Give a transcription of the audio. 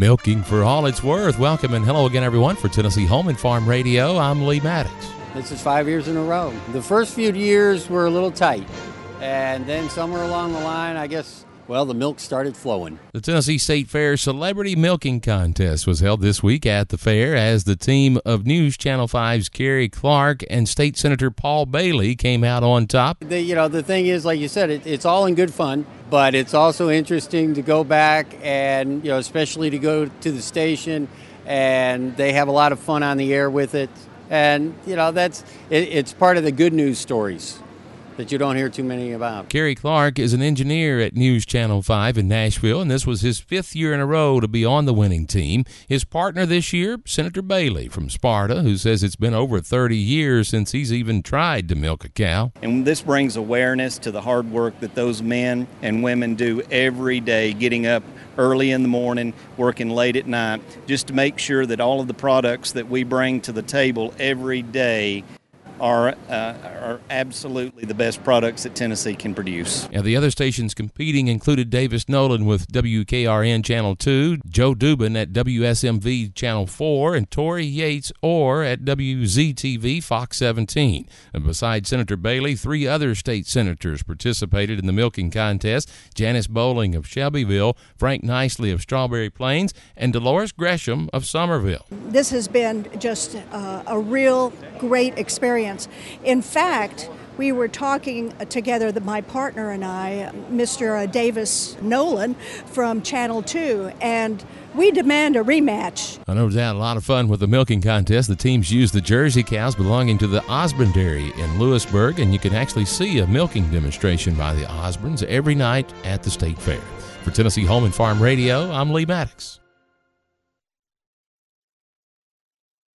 Milking for all it's worth. Welcome and hello again, everyone, for Tennessee Home and Farm Radio. I'm Lee Maddox. This is 5 years in a row. The first few years were a little tight, and then somewhere along the line, I guess, well, the milk started flowing. The Tennessee State Fair Celebrity Milking Contest was held this week at the fair as the team of News Channel 5's Kerry Clark and State Senator Paul Bailey came out on top. The thing is, like you said, it's all in good fun, but it's also interesting to go back and, especially to go to the station, and they have a lot of fun on the air with it. And, it's part of the good news stories that you don't hear too many about. Kerry Clark is an engineer at News Channel 5 in Nashville, and this was his 5th year in a row to be on the winning team. His partner this year, Senator Bailey from Sparta, who says it's been over 30 years since he's even tried to milk a cow. And this brings awareness to the hard work that those men and women do every day, getting up early in the morning, working late at night, just to make sure that all of the products that we bring to the table every day are absolutely the best products that Tennessee can produce. Now, the other stations competing included Davis Nolan with WKRN Channel 2, Joe Dubin at WSMV Channel 4, and Tori Yates Orr at WZTV Fox 17. And besides Senator Bailey, 3 other state senators participated in the milking contest: Janice Bowling of Shelbyville, Frank Nicely of Strawberry Plains, and Dolores Gresham of Somerville. This has been just a real great experience. In fact, we were talking together, my partner and I, Mr. Davis Nolan from Channel 2, and we demand a rematch. No doubt a lot of fun with the milking contest. The teams used the Jersey cows belonging to the Osborne Dairy in Lewisburg, and you can actually see a milking demonstration by the Osbornes every night at the State Fair. For Tennessee Home and Farm Radio, I'm Lee Maddox.